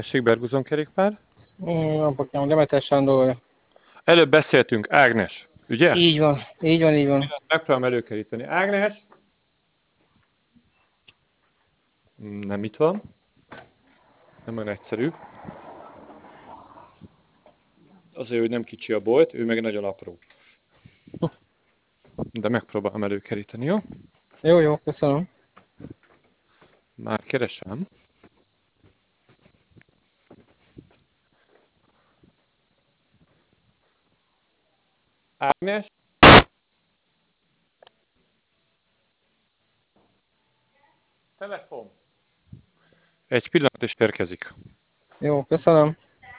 Tessék, Berguzon kerékpár. Apakám, Demeter Sándor. Előbb beszéltünk, Ágnes, ugye? Így van, így van, így van. Megpróbálom előkeríteni. Ágnes? Nem itt van. Nem olyan egyszerű. Azért, hogy nem kicsi a bolt, ő meg nagyon apró. De megpróbálom előkeríteni, jó? Jó, jó, köszönöm. Már keresem. Ágnes? Telefon. Egy pillanat és érkezik. Jó, köszönöm.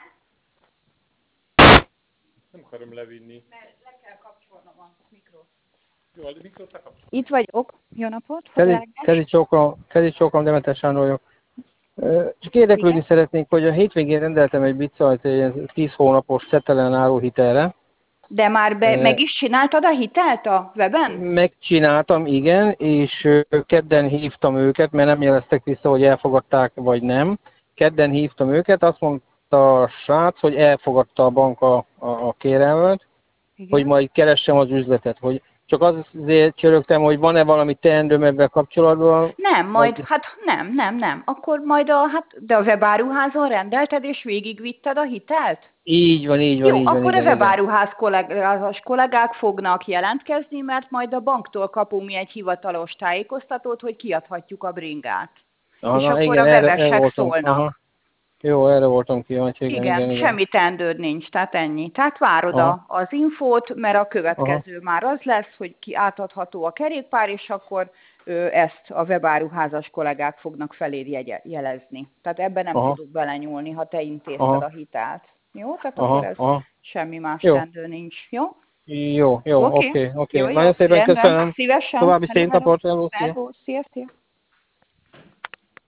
Nem akarom levinni. Mert le kell kapcsolnom a mikrot. Jó, a mikrot lekapcsolom. Itt vagyok. Jó napot. Kezi csókom, Demeter Sándor vagyok. Csak érdeklődni Igen. szeretnék, hogy a hétvégén rendeltem egy bicajt egy 10 hónapos szetelen álló hitelre. De már meg is csináltad a hitelt a weben? Megcsináltam, igen, és kedden hívtam őket, mert nem jeleztek vissza, hogy elfogadták, vagy nem. Kedden hívtam őket, azt mondta a srác, hogy elfogadta a bank a kérelmet, Igen. hogy majd keressem az üzletet, hogy csak azért csörögtem, hogy van-e valami teendőm ebben kapcsolatban. Nem, majd, vagy... hát nem. Akkor majd de a webáruházon rendelted és végigvitted a hitelt? Így van, így van, Jó, így van, akkor igen, a webáruház kollégák fognak jelentkezni, mert majd a banktól kapunk mi egy hivatalos tájékoztatót, hogy kiadhatjuk a bringát. Aha, És na, akkor igen, a erre webesek voltam. szólnak. Aha. Jó, erre voltam kíváncsi, igen, Igen, igen, igen. semmi teendőd nincs, tehát ennyi. Tehát várod az infót, mert a következő már az lesz, hogy átadható a kerékpár, és akkor ezt a webáruházas kollégák fognak feléd jelezni. Tehát ebben nem tudok belenyúlni, ha te intézted a hitelt. Jó? Tehát akkor ez semmi más teendő nincs. Jó? Jó, Oké. oké. Jó, Nagyon szépen rendben. köszönöm. Szívesen. További szép napot. Hello, szia. Szia.